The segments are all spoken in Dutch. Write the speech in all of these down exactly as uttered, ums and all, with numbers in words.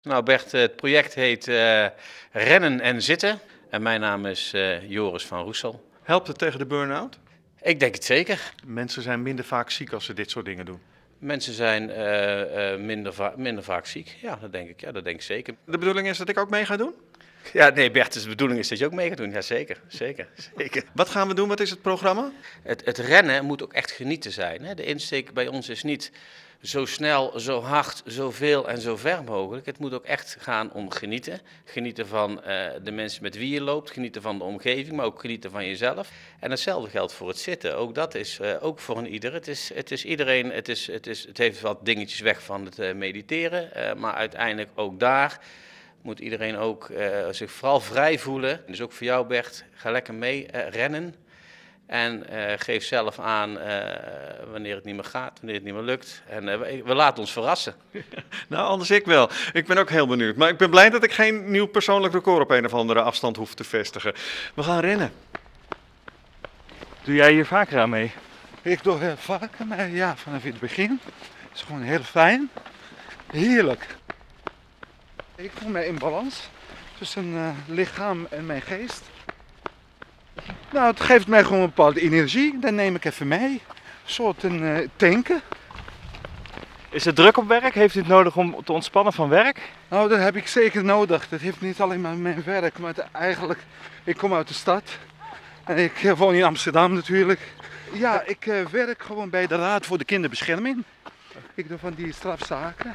Nou Bert, het project heet uh, Rennen en Zitten en mijn naam is uh, Joris van Roessel. Helpt het tegen de burn-out? Ik denk het zeker. Mensen zijn minder vaak ziek als ze dit soort dingen doen. Mensen zijn uh, uh, minder, va minder vaak ziek, ja dat denk ik, ja, dat denk ik zeker. De bedoeling is dat ik ook mee ga doen? Ja, nee Bert, dus de bedoeling is dat je ook mee gaat doen, ja zeker, zeker, zeker. Wat gaan we doen, wat is het programma? Het, het rennen moet ook echt genieten zijn, hè? De insteek bij ons is niet zo snel, zo hard, zoveel en zo ver mogelijk. Het moet ook echt gaan om genieten. Genieten van uh, de mensen met wie je loopt, genieten van de omgeving, maar ook genieten van jezelf. En hetzelfde geldt voor het zitten. Ook dat is uh, ook voor een ieder. Het is, het is iedereen, het, is, het, is, het heeft wat dingetjes weg van het uh, mediteren, uh, maar uiteindelijk ook daar moet iedereen ook uh, zich vooral vrij voelen. Dus ook voor jou Bert, ga lekker mee uh, rennen. En uh, geef zelf aan uh, wanneer het niet meer gaat, wanneer het niet meer lukt. En uh, we, we laten ons verrassen. Nou, anders ik wel. Ik ben ook heel benieuwd. Maar ik ben blij dat ik geen nieuw persoonlijk record op een of andere afstand hoef te vestigen. We gaan rennen. Doe jij hier vaker aan mee? Ik doe heel vaker mee, ja, vanaf het begin. Het is gewoon heel fijn. Heerlijk. Ik voel me in balans tussen uh, lichaam en mijn geest. Nou, het geeft mij gewoon een bepaalde energie. Dat neem ik even mee. Een soort een, uh, tanken. Is het druk op werk? Heeft u het nodig om te ontspannen van werk? Nou, dat heb ik zeker nodig. Dat heeft niet alleen maar mijn werk, maar het, eigenlijk, ik kom uit de stad. En ik uh, woon in Amsterdam natuurlijk. Ja, ik uh, werk gewoon bij de Raad voor de Kinderbescherming. Ik doe van die strafzaken.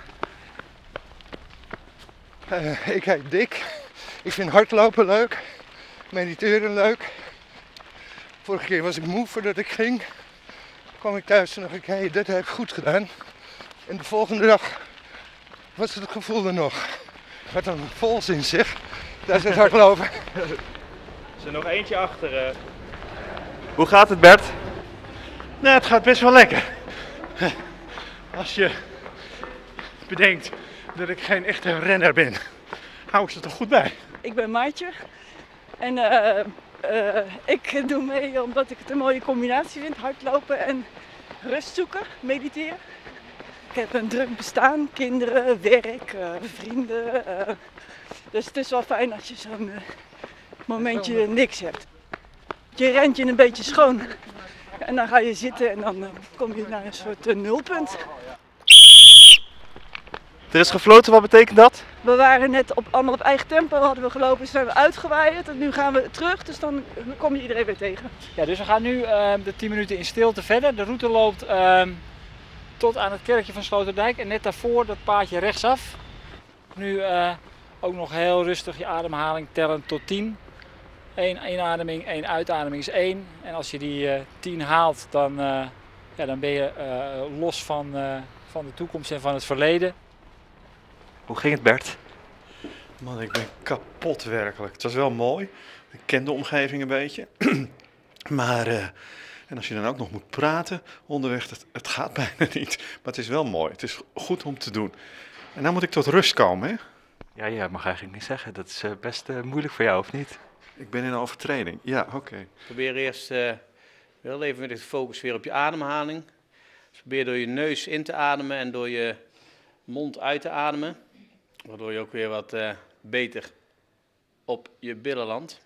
Uh, ik heet Dick. Ik vind hardlopen leuk. Mediteren leuk. Vorige keer was ik moe voordat ik ging. Kwam ik thuis en dacht ik, hé, hey, dit heb ik goed gedaan. En de volgende dag was het gevoel er nog. Ik had een volzin zeg. Daar is het hardlopen. Er is er nog eentje achter. Uh... Hoe gaat het Bert? Nou, het gaat best wel lekker. Als je bedenkt dat ik geen echte renner ben, hou ik ze toch goed bij. Ik ben Maartje en uh, uh, ik doe mee omdat ik het een mooie combinatie vind, hardlopen en rust zoeken, mediteren. Ik heb een druk bestaan, kinderen, werk, uh, vrienden, uh, dus het is wel fijn als je zo'n uh, momentje niks hebt. Je rent je een beetje schoon en dan ga je zitten en dan uh, kom je naar een soort uh, nulpunt. Er is gefloten, wat betekent dat? We waren net op, allemaal op eigen tempo, hadden we gelopen, zijn we uitgewaaid en nu gaan we terug, dus dan kom je iedereen weer tegen. Ja, dus we gaan nu uh, de tien minuten in stilte verder. De route loopt uh, tot aan het kerkje van Sloterdijk en net daarvoor dat paadje rechtsaf. Nu uh, ook nog heel rustig je ademhaling tellen tot tien. Eén inademing, één uitademing is één. En als je die uh, tien haalt, dan, uh, ja, dan ben je uh, los van, uh, van de toekomst en van het verleden. Hoe ging het Bert? Man, ik ben kapot werkelijk. Het was wel mooi. Ik ken de omgeving een beetje. maar, uh, en als je dan ook nog moet praten onderweg, het, het gaat bijna niet. Maar het is wel mooi. Het is goed om te doen. En dan moet ik tot rust komen, hè? Ja, ja, mag eigenlijk niet zeggen. Dat is uh, best uh, moeilijk voor jou, of niet? Ik ben in een overtreding. Ja, oké. Okay. Probeer eerst uh, wel even met de focus weer op je ademhaling. Dus probeer door je neus in te ademen en door je mond uit te ademen. Waardoor je ook weer wat uh, beter op je billen landt.